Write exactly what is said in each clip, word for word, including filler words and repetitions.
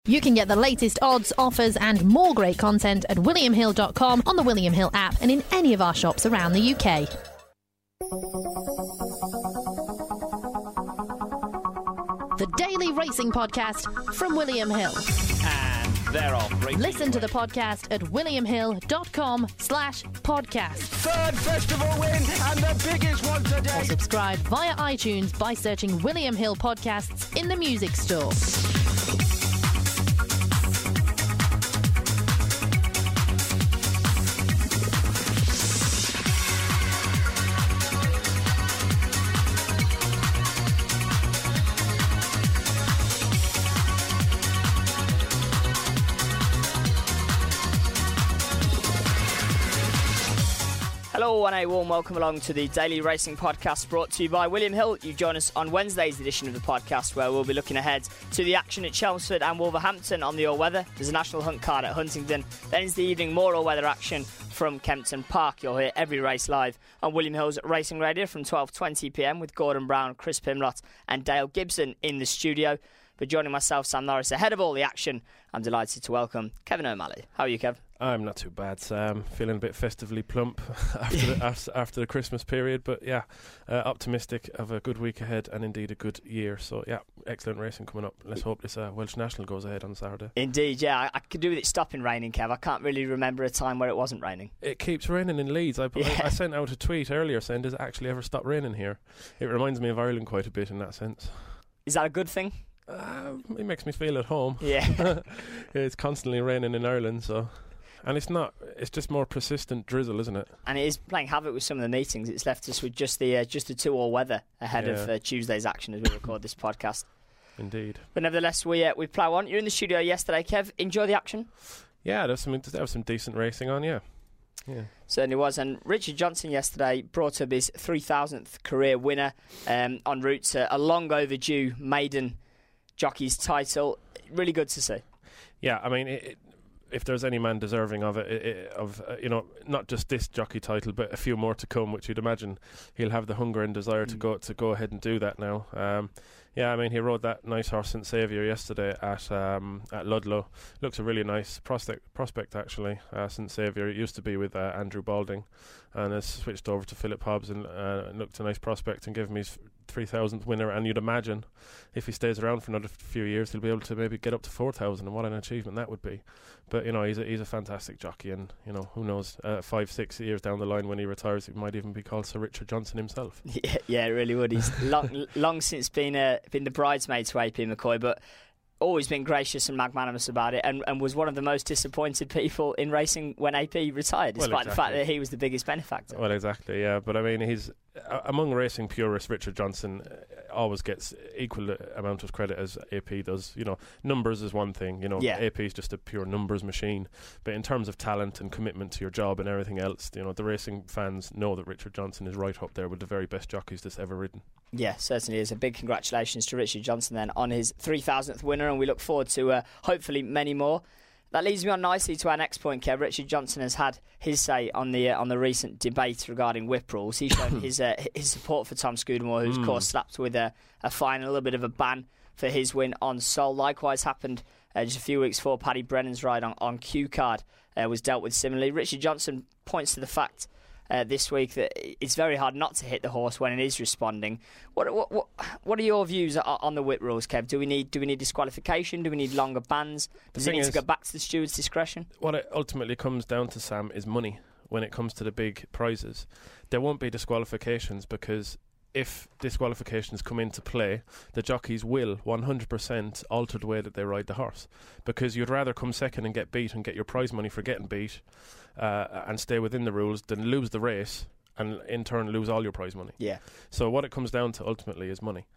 You can get the latest odds, offers and more great content at william hill dot com, on the William Hill app and in any of our shops around the U K. The Daily Racing Podcast from William Hill. And they're off. Listen to the podcast at william hill dot com slash podcast. Third festival win and the biggest one today. Or subscribe via iTunes by searching William Hill Podcasts in the music store. Hello and a warm welcome along to the Daily Racing Podcast brought to you by William Hill. You join us on Wednesday's edition of the podcast where we'll be looking ahead to the action at Chelmsford and Wolverhampton on the all-weather. There's a national hunt card at Huntingdon. Then is the evening more all-weather action from Kempton Park. You'll hear every race live on William Hill's Racing Radio from twelve twenty p m with Gordon Brown, Chris Pimlott and Dale Gibson in the studio. But joining myself, Sam Norris, ahead of all the action, I'm delighted to welcome Kevin O'Malley. How are you, Kev? I'm not too bad, Sam. Feeling a bit festively plump after the, after, after the Christmas period, but yeah, uh, optimistic of a good week ahead and indeed a good year. So yeah, excellent racing coming up. Let's hope this uh, Welsh National goes ahead on Saturday. Indeed, yeah. I, I could do with it stopping raining, Kev. I can't really remember a time where it wasn't raining. It keeps raining in Leeds. I, Yeah. I, I sent out a tweet earlier saying, does it actually ever stop raining here? It reminds me of Ireland quite a bit in that sense. Is that a good thing? Uh, it makes me feel at home. Yeah. It's constantly raining in Ireland, so... And it's not, it's just more persistent drizzle, isn't it? And it is playing havoc with some of the meetings. It's left us with just the uh, just the two all-weather ahead Yeah. of uh, Tuesday's action as we record this podcast. Indeed. But nevertheless, we uh, we plough on. You're in the studio yesterday, Kev. Enjoy the action? Yeah, there's some, there was some decent racing on, yeah. Yeah. Certainly was. And Richard Johnson yesterday brought up his three thousandth career winner um, en route to a long overdue maiden jockey's title. Really good to see. Yeah, I mean, it, it, if there's any man deserving of it, it, it of uh, you know, not just this jockey title, but a few more to come, which you'd imagine he'll have the hunger and desire Mm. to go to go ahead and do that now. Um, yeah, I mean, he rode that nice horse Saint Saviour yesterday at um, at Ludlow. Looks a really nice prospect, prospect actually. Uh, Saint Saviour, it used to be with uh, Andrew Balding, and has switched over to Philip Hobbs and uh, looked a nice prospect and gave him his three thousandth winner. And you'd imagine if he stays around for another few years, he'll be able to maybe get up to four thousand, and what an achievement that would be. But you know, he's a, he's a fantastic jockey, and you know, who knows, uh, five six years down the line when he retires, he might even be called Sir Richard Johnson himself. Yeah, yeah, it really would. He's long, long since been uh, been the bridesmaid to A P McCoy, but always been gracious and magnanimous about it, and, and was one of the most disappointed people in racing when A P retired, Well, despite the fact exactly. that he was the biggest benefactor. Well, exactly, yeah. But I mean, he's uh, among racing purists. Richard Johnson uh, always gets equal amount of credit as A P does. You know, numbers is one thing. You know, Yeah. A P is just a pure numbers machine. But in terms of talent and commitment to your job and everything else, you know, the racing fans know that Richard Johnson is right up there with the very best jockeys that's ever ridden. Yeah, certainly is. A big congratulations to Richard Johnson then on his three thousandth winner, and we look forward to uh, hopefully many more. That leads me on nicely to our next point, Kev. Richard Johnson has had his say on the uh, on the recent debate regarding whip rules. He's shown his uh, his support for Tom Scudamore, who's of course slapped with a, a fine, a little bit of a ban for his win on Sol. Likewise happened uh, just a few weeks before Paddy Brennan's ride on, on Q Card uh, was dealt with similarly. Richard Johnson points to the fact Uh, this week that it's very hard not to hit the horse when it is responding. What what what, what are your views on, on the whip rules, Kev? Do we need do we need disqualification? Do we need longer bans? Does it thing need is- to go back to the steward's discretion? What it ultimately comes down to, Sam, is money. When it comes to the big prizes, there won't be disqualifications, because if disqualifications come into play, the jockeys will one hundred percent alter the way that they ride the horse, because you'd rather come second and get beat and get your prize money for getting beat uh, and stay within the rules than lose the race and in turn lose all your prize money. Yeah. So what it comes down to ultimately is money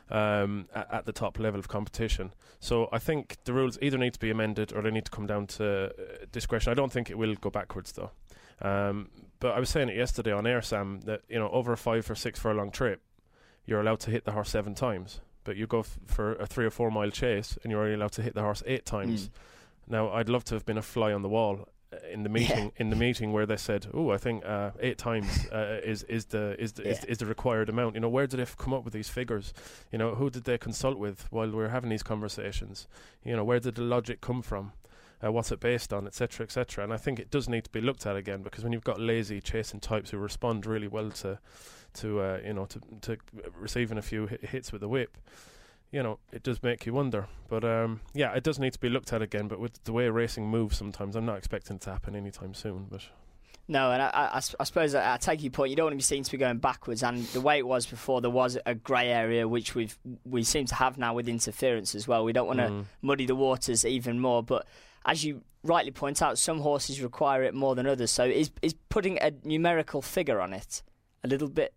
um, at, at the top level of competition. So I think the rules either need to be amended or they need to come down to uh, discretion. I don't think it will go backwards though. Um, but I was saying it yesterday on air, Sam, that you know, over a five or six furlong trip, you're allowed to hit the horse seven times. But you go f- for a three or four mile chase and you're only allowed to hit the horse eight times. Mm. Now, I'd love to have been a fly on the wall in the meeting Yeah. in the meeting where they said, "Oh, I think uh, eight times uh, is is the is the, Yeah. is is the required amount." You know, where did they f- come up with these figures? You know, who did they consult with while we were having these conversations? You know, where did the logic come from? Uh, what's it based on, et cetera, et cetera. And I think it does need to be looked at again, because when you've got lazy chasing types who respond really well to, to uh, you know, to to receiving a few hit hits with the whip, you know, it does make you wonder. But um, yeah, it does need to be looked at again. But with the way racing moves, sometimes I'm not expecting it to happen anytime soon. But No, and I, I, I suppose I, I take your point. You don't want to be seen to be going backwards, and the way it was before, there was a grey area which we've we seem to have now with interference as well. We don't want to Mm. muddy the waters even more, but as you rightly point out, some horses require it more than others. So is is putting a numerical figure on it a little bit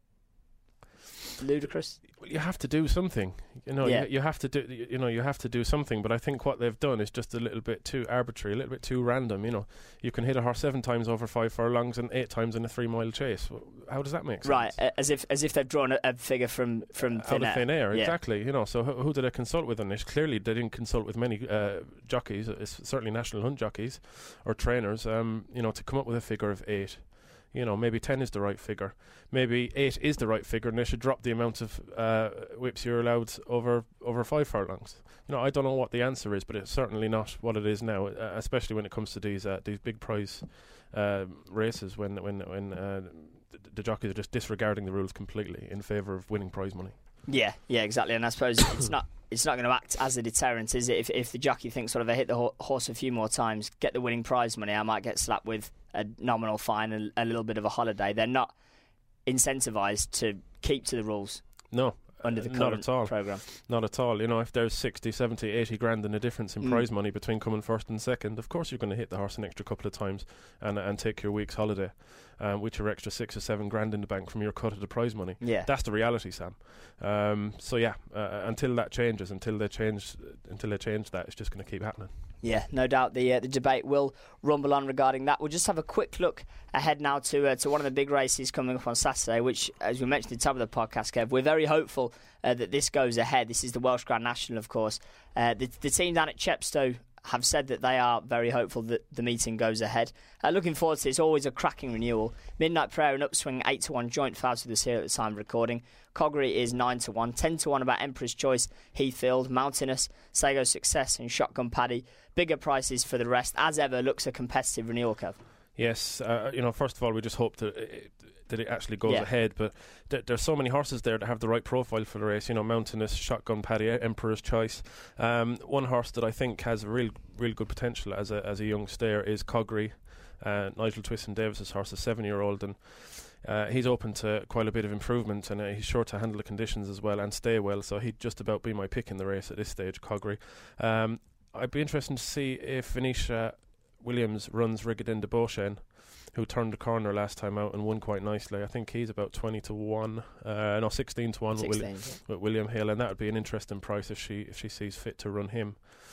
ludicrous? well, you have to do something. You know, Yeah. you, you have to do. You know, you have to do something. But I think what they've done is just a little bit too arbitrary, a little bit too random. You know, you can hit a horse seven times over five furlongs and eight times in a three-mile chase. Well, how does that make sense? Right, a- as if as if they've drawn a, a figure from from Out thin of air. thin air, Yeah. exactly. You know, so who, who did they consult with on this? Clearly, they didn't consult with many uh, jockeys, uh, certainly national hunt jockeys or trainers. Um, you know, to come up with a figure of eight. You know, maybe ten is the right figure. Maybe eight is the right figure, and they should drop the amount of uh, whips you're allowed over over five furlongs. You know, I don't know what the answer is, but it's certainly not what it is now, uh, especially when it comes to these uh, these big prize uh, races, when when when uh, the, the jockeys are just disregarding the rules completely in favour of winning prize money. Yeah, yeah, exactly. And I suppose it's not it's not going to act as a deterrent, is it? If if the jockey thinks sort of I hit the ho- horse a few more times, get the winning prize money, I might get slapped with a nominal fine and a little bit of a holiday. They're not incentivised to keep to the rules No, under the uh, not current at all. programme. Not at all. You know, if there's sixty, seventy, eighty grand in a difference in Mm. prize money between coming first and second, of course you're going to hit the horse an extra couple of times and and take your week's holiday, um, with your extra six or seven grand in the bank from your cut of the prize money. Yeah. That's the reality, Sam. Um, so yeah, uh, until that changes, until they change, until they change that, it's just going to keep happening. Yeah, no doubt the uh, the debate will rumble on regarding that. We'll just have a quick look ahead now to uh, to one of the big races coming up on Saturday, which, as we mentioned at the top of the podcast, Kev, we're very hopeful uh, that this goes ahead. This is the Welsh Grand National, of course. Uh, the, the team down at Chepstow have said that they are very hopeful that the meeting goes ahead. Uh, looking forward to it. It's always a cracking renewal. Midnight Prayer and Upswing eight to one joint fouls with us here at the time of recording. Coggery is nine to one, ten to one about Emperor's Choice, Heathfield, Mountainous, Sago Success and Shotgun Paddy. Bigger prices for the rest. As ever, looks a competitive renewal, Kev. Yes, uh, you know, first of all, we just hope that it, that it actually goes Yeah. ahead. But th- there's so many horses there that have the right profile for the race. You know, Mountainous, Shotgun Paddy, Emperor's Choice. Um, one horse that I think has real, real good potential as a as a young stayer is Coggery, uh, Nigel Twiston Davis's horse, a seven-year-old, and uh, he's open to quite a bit of improvement, and uh, he's sure to handle the conditions as well and stay well. So he'd just about be my pick in the race at this stage, Coggery. Um, I'd be interested to see if Venetia Williams runs Rigadin de Beauchesne, who turned the corner last time out and won quite nicely. I think he's about twenty to one, uh, no, sixteen to one with, Willi- sixteen, with William Hill, and that would be an interesting price if she if she sees fit to run him.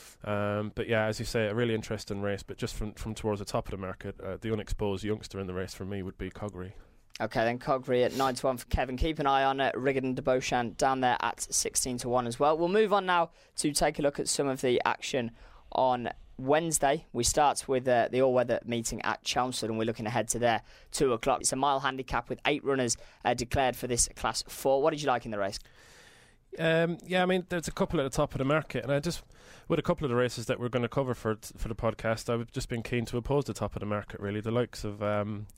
Um, but yeah, as you say, a really interesting race. But just from from towards the top of the market, uh, the unexposed youngster in the race for me would be Coggery. Okay, then Coggery at nine to one for Kevin. Keep an eye on uh, Rigadin de Beauchamp down there at sixteen to one as well. We'll move on now to take a look at some of the action on Wednesday. We start with uh, the all-weather meeting at Chelmsford, and we're looking ahead to there, two o'clock. It's a mile handicap with eight runners uh, declared for this Class four. What did you like in the race? Um, yeah, I mean, there's a couple at the top of the market, and I just, with a couple of the races that we're going to cover for for the podcast, I've just been keen to oppose the top of the market, really, the likes of um,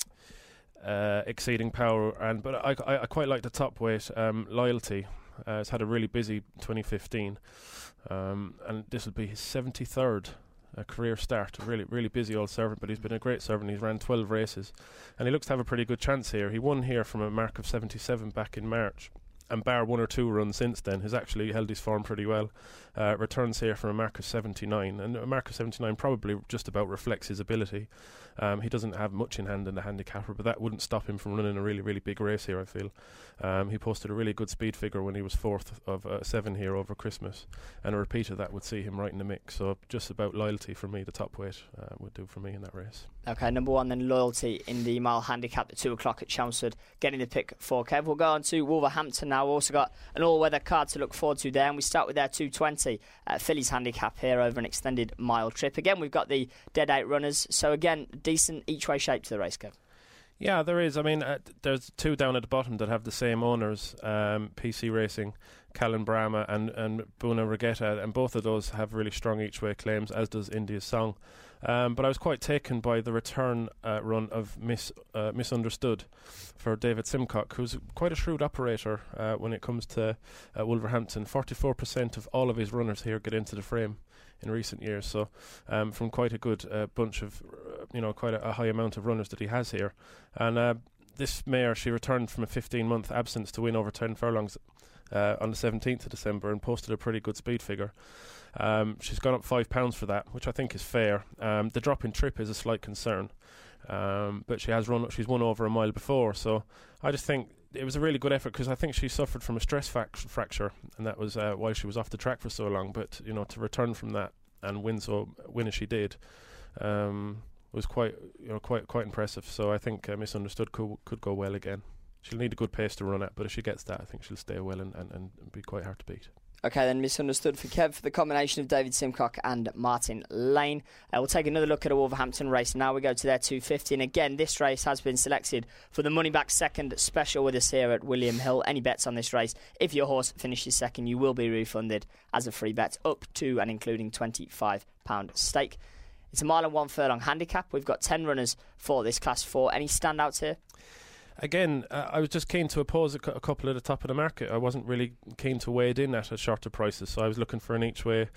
uh, Exceeding Power, and but I, I, I quite like the top weight, um, Loyalty. Uh, it's had a really busy twenty fifteen, um, and this will be his seventy-third uh, career start. A really, really busy old servant, but he's been a great servant. He's ran twelve races, and he looks to have a pretty good chance here. He won here from a mark of seventy-seven back in March, and bar one or two runs since then, has actually held his form pretty well. Uh, returns here from a mark of seventy-nine, and a mark of seventy-nine probably just about reflects his ability. Um, he doesn't have much in hand in the handicapper, but that wouldn't stop him from running a really, really big race here, I feel. Um, he posted a really good speed figure when he was fourth of uh, seven here over Christmas, and a repeat of that would see him right in the mix. So just about Loyalty for me, the top weight, uh, would do for me in that race. Okay, number one then, Loyalty in the mile handicap at two o'clock at Chelmsford, getting the pick for Kev. We'll go on to Wolverhampton now. now. We've also got an all-weather card to look forward to there, and we start with their two twenty uh, Fillies handicap here over an extended mile trip. Again, we've got the dead eight runners, so again, decent each-way shape to the race, Kev. Yeah, there is. I mean, uh, there's two down at the bottom that have the same owners, um, P C Racing, Callan Brahma and, and Buna Regatta, and both of those have really strong each-way claims, as does India's Song. Um, but I was quite taken by the return uh, run of Miss uh, Misunderstood for David Simcock, who's quite a shrewd operator uh, when it comes to uh, Wolverhampton. forty-four percent of all of his runners here get into the frame in recent years, so um, from quite a good uh, bunch of, uh, you know, quite a, a high amount of runners that he has here. And uh, this mare, she returned from a fifteen-month absence to win over ten furlongs uh, on the seventeenth of December and posted a pretty good speed figure. Um, she's gone up five pounds for that, which I think is fair. Um, the drop in trip is a slight concern, um, but she has run. She's won over a mile before, so I just think it was a really good effort, because I think she suffered from a stress fac- fracture, and that was uh, why she was off the track for so long. But you know, to return from that and win so win as she did, um, was quite you know quite quite impressive. So I think uh, Misunderstood could could go well again. She'll need a good pace to run at, but if she gets that, I think she'll stay well and, and, and be quite hard to beat. Okay, then Misunderstood for Kev for the combination of David Simcock and Martin Lane. Uh, we'll take another look at a Wolverhampton race. Now we go to their two fifty. And again, this race has been selected for the Money Back Second special with us here at William Hill. Any bets on this race, if your horse finishes second, you will be refunded as a free bet up to and including twenty-five pounds stake. It's a mile and one furlong handicap. We've got ten runners for this class four. Any standouts here? Again, uh, I was just keen to oppose a, cu- a couple at the top of the market. I wasn't really keen to wade in at, at shorter prices, so I was looking for an each way,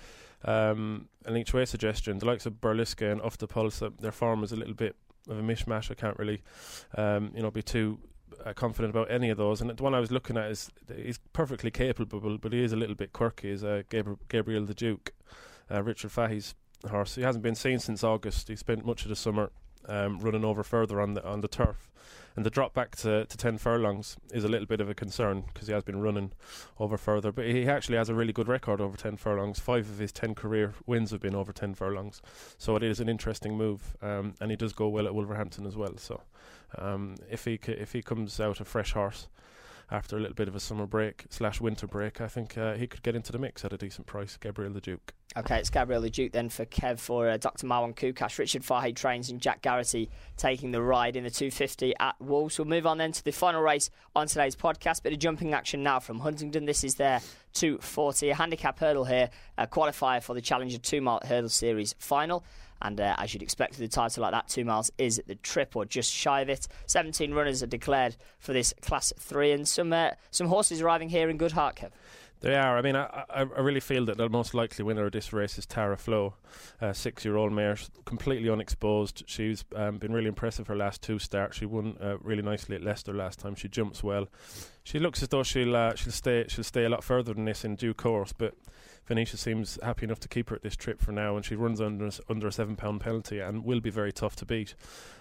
um, an each way suggestion. The likes of Burliska and Off the Pulse, uh, their form is a little bit of a mishmash. I can't really, um, you know, be too uh, confident about any of those. And the one I was looking at is he's perfectly capable, but he is a little bit quirky. Is uh, Gabriel, Gabriel the Duke, uh, Richard Fahey's horse. He hasn't been seen since August. He spent much of the summer um, running over further on the on the turf. And the drop back to, to ten furlongs is a little bit of a concern, because he has been running over further. But he actually has a really good record over ten furlongs. Five of his ten career wins have been over ten furlongs. So it is an interesting move. Um, and he does go well at Wolverhampton as well. So um, if he c- if he comes out a fresh horse after a little bit of a summer break slash winter break, I think uh, he could get into the mix at a decent price. Gabriel the Duke. Okay, it's Gabriel the Duke then for Kev for uh, Doctor Marwan Kukash. Richard Fahey trains and Jack Garrity taking the ride in the two fifty at Wolves. We'll move on then to the final race on today's podcast. Bit of jumping action now from Huntingdon. This is their two forty, a handicap hurdle here, a qualifier for the Challenger two mile hurdle series final. And uh, as you'd expect with a title like that, two miles is the trip or just shy of it. seventeen runners are declared for this Class three, and some uh, some horses arriving here in good heart, Kev. They are. I mean, I, I, I really feel that the most likely winner of this race is Tara Flo, a six-year-old mare, completely unexposed. She's um, been really impressive her last two starts. She won uh, really nicely at Leicester last time. She jumps well. She looks as though she'll uh, she'll stay she'll stay a lot further than this in due course, but Venetia seems happy enough to keep her at this trip for now, and she runs under under a seven pound penalty and will be very tough to beat.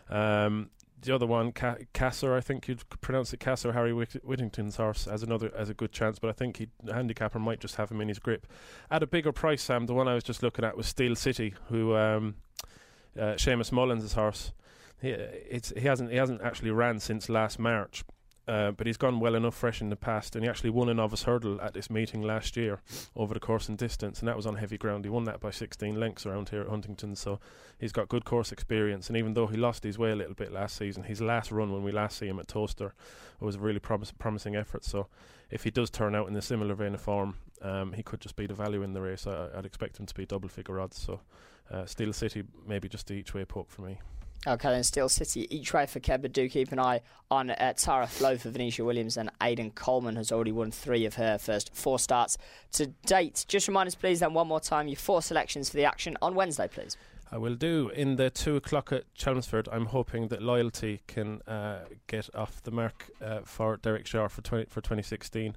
Um, The other one, Ca- Casser, I think you'd pronounce it Casser, Harry Whit- Whittington's horse, as another as a good chance, but I think he, the handicapper might just have him in his grip. At a bigger price, Sam, the one I was just looking at was Steel City, who um, uh, Seamus Mullins' horse. He, it's, he hasn't he hasn't actually ran since last March, uh, but he's gone well enough fresh in the past, and he actually won a novice hurdle at this meeting last year over the course and distance, and that was on heavy ground. He won that by sixteen lengths around here at Huntington, so he's got good course experience. And even though he lost his way a little bit last season, his last run when we last see him at Toaster was a really promis- promising effort. So if he does turn out in a similar vein of form, um, he could just be the value in the race. I, I'd expect him to be double figure odds. So uh, Steel City, maybe just the each way poke for me. Okay, then Steel City each way for Kev, but do keep an eye on uh, Tara Flo for Venetia Williams, and Aidan Coleman has already won three of her first four starts to date. Just remind us, please, then one more time, your four selections for the action on Wednesday, please. I will do. In the two o'clock at Chelmsford, I'm hoping that Loyalty can uh, get off the mark uh, for Derek Shaw for twenty, for twenty sixteen.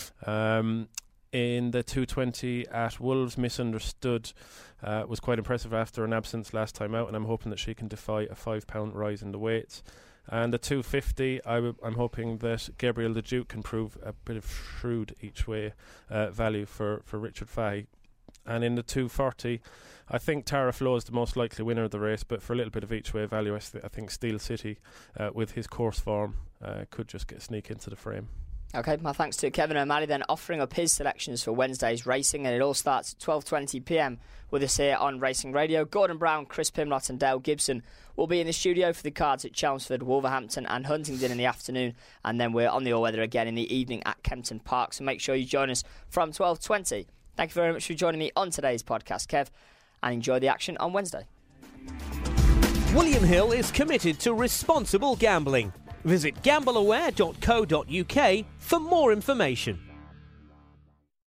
Um, in the two twenty at Wolves, Misunderstood uh, was quite impressive after an absence last time out, and I'm hoping that she can defy a five pound rise in the weights. And the two fifty, I w- I'm hoping that Gabriel the Duke can prove a bit of shrewd each way uh, value for, for Richard Fahey. And in the two forty, I think Tara Flo is the most likely winner of the race, but for a little bit of each way value, I, th- I think Steel City, uh, with his course form, uh, could just get sneak into the frame. Okay, my thanks to Kevin O'Malley then offering up his selections for Wednesday's racing, and it all starts at twelve twenty p m with us here on Racing Radio. Gordon Brown, Chris Pimlott and Dale Gibson will be in the studio for the cards at Chelmsford, Wolverhampton and Huntingdon in the afternoon, and then we're on the all-weather again in the evening at Kempton Park, so make sure you join us from twelve twenty. Thank you very much for joining me on today's podcast, Kev, and enjoy the action on Wednesday. William Hill is committed to responsible gambling. Visit gamble aware dot co dot uk for more information.